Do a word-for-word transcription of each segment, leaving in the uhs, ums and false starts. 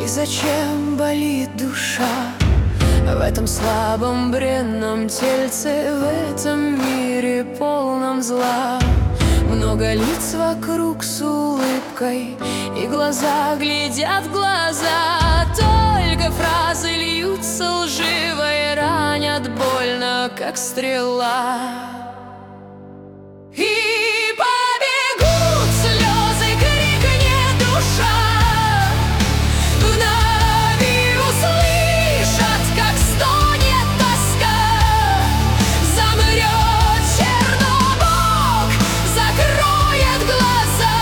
И зачем болит душа в этом слабом бренном тельце, в этом мире полном зла? Много лиц вокруг с улыбкой, и глаза глядят в глаза. Только фразы льются лживо и ранят больно, как стрела. И побегут слезы, крикнет душа, вновь услышат, как стонет тоска. Замрет Чернобог, закроет глаза,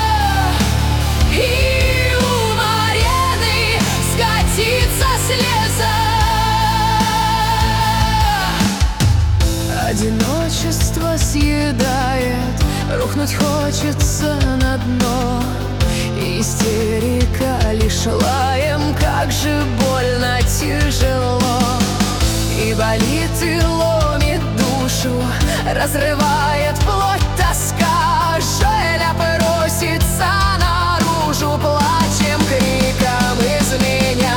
и у Марены скатится слеза. Одиночество съедает, рухнуть хочется на дно. Истерика лишь лаем, как же больно, тяжело. И болит, и ломит душу, разрывает плоть тоска. Желя просится наружу, плачем, криком из меня.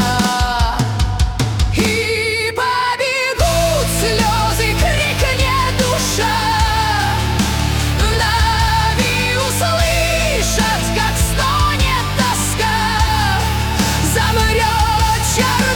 И побегут слезы, крикнет душа, вновь услышат, как стонет тоска. Замрет Чернобог,